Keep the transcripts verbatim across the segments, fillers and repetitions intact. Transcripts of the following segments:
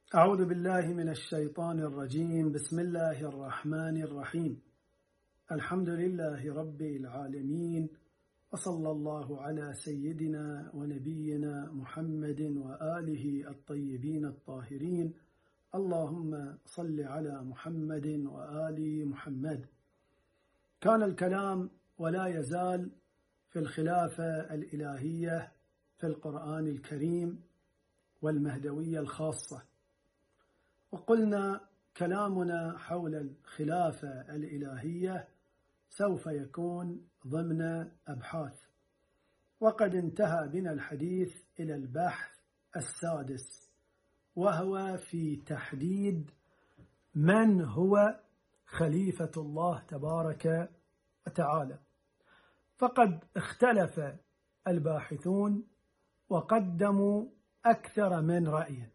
أعوذ بالله من الشيطان الرجيم. بسم الله الرحمن الرحيم. الحمد لله رب العالمين، وصلى الله على سيدنا ونبينا محمد وآله الطيبين الطاهرين. اللهم صل على محمد وآل محمد. كان الكلام ولا يزال في الخلافة الإلهية في القرآن الكريم والمهدوية الخاصة، وقلنا كلامنا حول الخلافة الإلهية سوف يكون ضمن أبحاث، وقد انتهى بنا الحديث إلى البحث السادس، وهو في تحديد من هو خليفة الله تبارك وتعالى. فقد اختلف الباحثون وقدموا أكثر من رأي.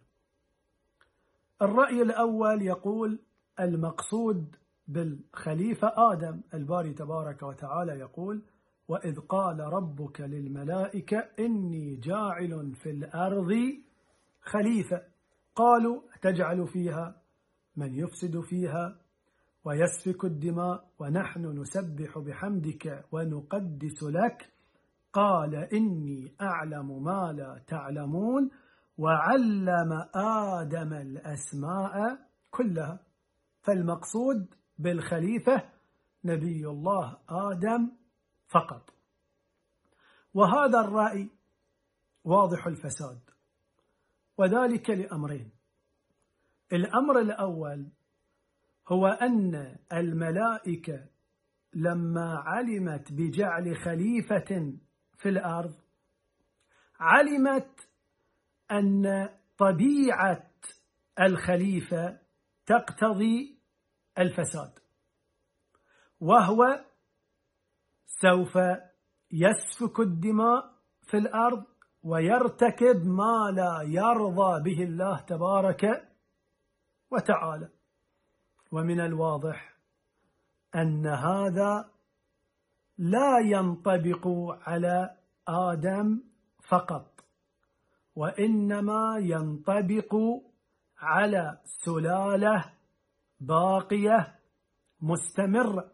الرأي الأول يقول المقصود بالخليفة آدم. الباري تبارك وتعالى يقول: وإذ قال ربك للملائكة إني جاعل في الأرض خليفة قالوا تجعل فيها من يفسد فيها ويسفك الدماء ونحن نسبح بحمدك ونقدس لك قال إني أعلم ما لا تعلمون وعلم آدم الأسماء كلها. فالمقصود بالخليفة نبي الله آدم فقط. وهذا الرأي واضح الفساد، وذلك لأمرين. الأمر الأول هو أن الملائكة لما علمت بجعل خليفة في الأرض علمت أن طبيعة الخليفة تقتضي الفساد، وهو سوف يسفك الدماء في الأرض ويرتكب ما لا يرضى به الله تبارك وتعالى. ومن الواضح أن هذا لا ينطبق على آدم فقط، وإنما ينطبق على سلالة باقية مستمرة.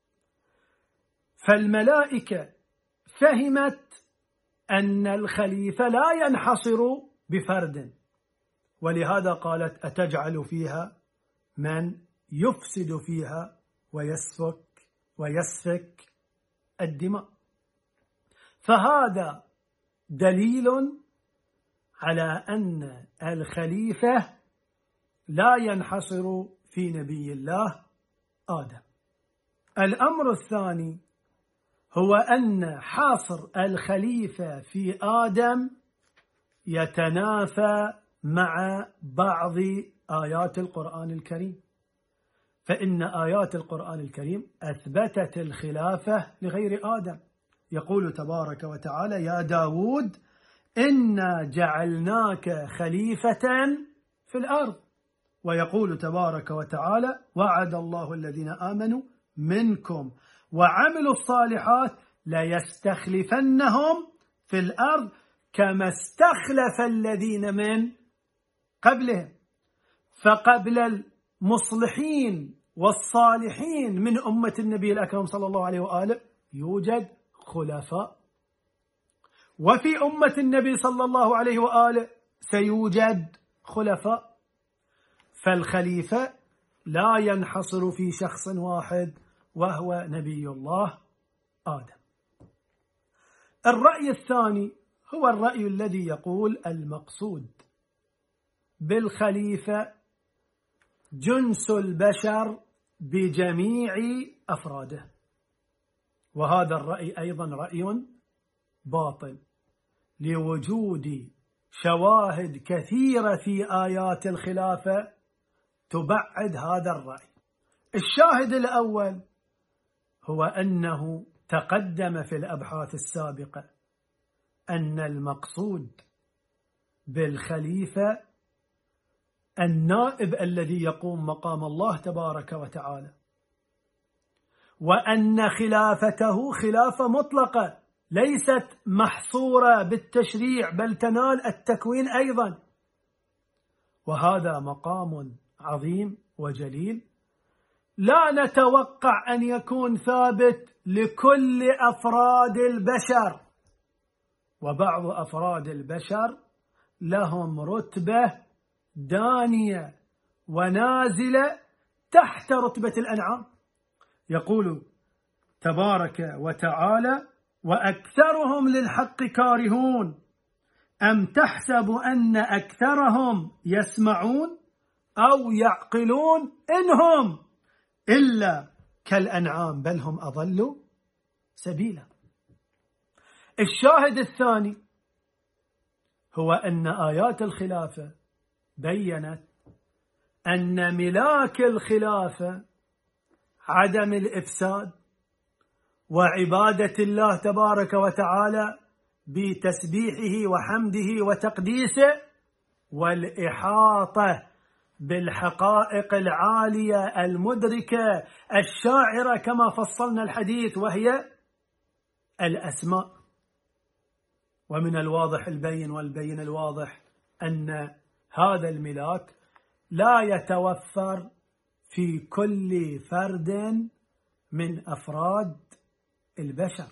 فالملائكة فهمت أن الخليفة لا ينحصر بفرد، ولهذا قالت أتجعل فيها من يفسد فيها ويسفك ويسفك الدماء. فهذا دليل على أن الخليفة لا ينحصر في نبي الله آدم. الأمر الثاني هو أن حاصر الخليفة في آدم يتنافى مع بعض آيات القرآن الكريم، فإن آيات القرآن الكريم أثبتت الخلافة لغير آدم. يقول تبارك وتعالى: يا داود إنا جعلناك خليفة في الأرض. ويقول تبارك وتعالى: وعد الله الذين آمنوا منكم وعملوا الصالحات ليستخلفنهم في الأرض كما استخلف الذين من قبلهم. فقبل المصلحين والصالحين من أمة النبي الأكرم صلى الله عليه وآله يوجد خلفاء، وفي أمة النبي صلى الله عليه وآله سيوجد خلفاء. فالخليفة لا ينحصر في شخص واحد وهو نبي الله آدم. الرأي الثاني هو الرأي الذي يقول المقصود بالخليفة جنس البشر بجميع أفراده، وهذا الرأي أيضا رأي باطل لوجود شواهد كثيرة في آيات الخلافة تبعد هذا الرأي. الشاهد الأول هو أنه تقدم في الأبحاث السابقة أن المقصود بالخليفة النائب الذي يقوم مقام الله تبارك وتعالى، وأن خلافته خلافة مطلقة ليست محصورة بالتشريع بل تنال التكوين أيضا. وهذا مقام عظيم وجليل لا نتوقع أن يكون ثابت لكل أفراد البشر، وبعض أفراد البشر لهم رتبة دانية ونازلة تحت رتبة الأنعام. يقول تبارك وتعالى: وأكثرهم للحق كارهون أم تحسب أن أكثرهم يسمعون أو يعقلون إنهم إلا كالأنعام بل هم أضلوا سبيلا. الشاهد الثاني هو أن آيات الخلافة بيّنت أن ملاك الخلافة عدم الإفساد وعبادة الله تبارك وتعالى بتسبيحه وحمده وتقديسه والإحاطة بالحقائق العالية المدركة الشاعرة كما فصلنا الحديث، وهي الأسماء. ومن الواضح البين والبين الواضح أن هذا الملاك لا يتوفر في كل فرد من أفراد البشر.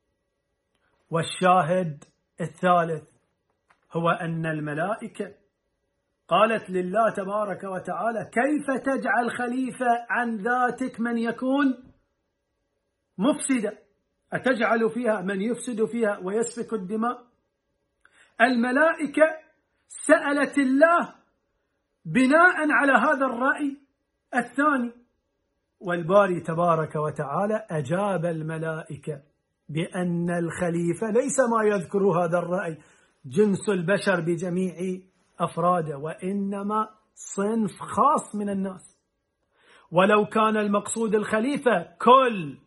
والشاهد الثالث هو أن الملائكة قالت لله تبارك وتعالى: كيف تجعل خليفة عن ذاتك من يكون مفسدا؟ أتجعل فيها من يفسد فيها ويسفك الدماء؟ الملائكة سألت الله بناء على هذا الرأي الثاني، والباري تبارك وتعالى أجاب الملائكة بأن الخليفة ليس ما يذكر هذا الرأي جنس البشر بجميع أفراده، وإنما صنف خاص من الناس. ولو كان المقصود الخليفة كل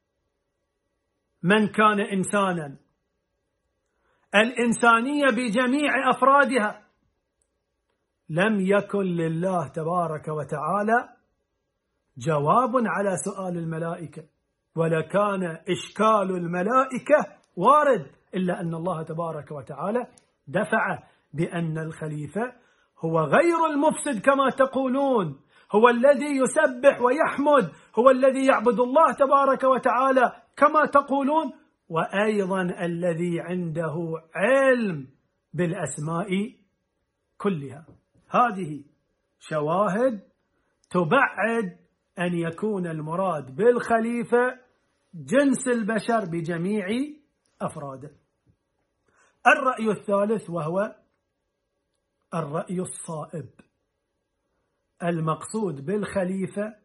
من كان إنسانا، الإنسانية بجميع أفرادها، لم يكن لله تبارك وتعالى جواب على سؤال الملائكة، ولكان إشكال الملائكة وارد، إلا أن الله تبارك وتعالى دفع بأن الخليفة هو غير المفسد كما تقولون، هو الذي يسبح ويحمد، هو الذي يعبد الله تبارك وتعالى كما تقولون، وأيضا الذي عنده علم بالأسماء كلها. هذه شواهد تبعد أن يكون المراد بالخليفة جنس البشر بجميع أفراده. الرأي الثالث وهو الرأي الصائب، المقصود بالخليفة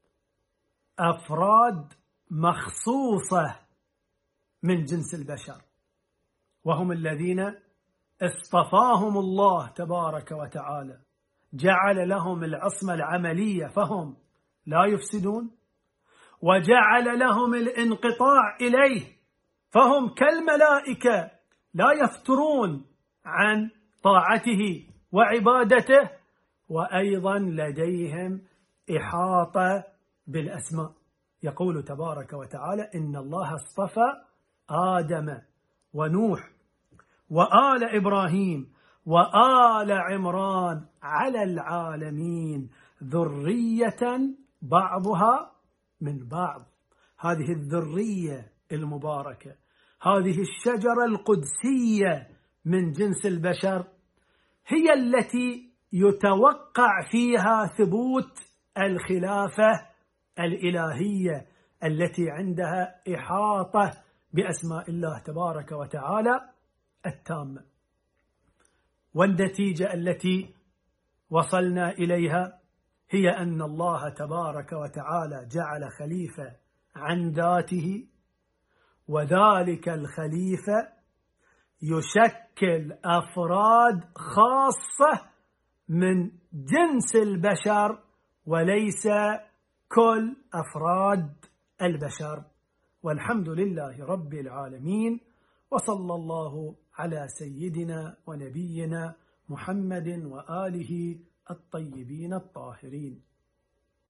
أفراد مخصوصة من جنس البشر، وهم الذين اصطفاهم الله تبارك وتعالى، جعل لهم العصمة العملية فهم لا يفسدون، وجعل لهم الانقطاع إليه فهم كالملائكة لا يفترون عن طاعته وعبادته، وأيضا لديهم إحاطة بالأسماء. يقول تبارك وتعالى: إن الله اصطفى آدم ونوح وآل إبراهيم وآل عمران على العالمين ذرية بعضها من بعض. هذه الذرية المباركة، هذه الشجرة القدسية من جنس البشر، هي التي يتوقع فيها ثبوت الخلافة الإلهية التي عندها إحاطة بأسماء الله تبارك وتعالى التامة. والنتيجة التي وصلنا إليها هي أن الله تبارك وتعالى جعل خليفة عن ذاته، وذلك الخليفة يشكل أفراد خاصة من جنس البشر وليس كل أفراد البشر. والحمد لله رب العالمين، وصلى الله على سيدنا ونبينا محمد وآله الطيبين الطاهرين.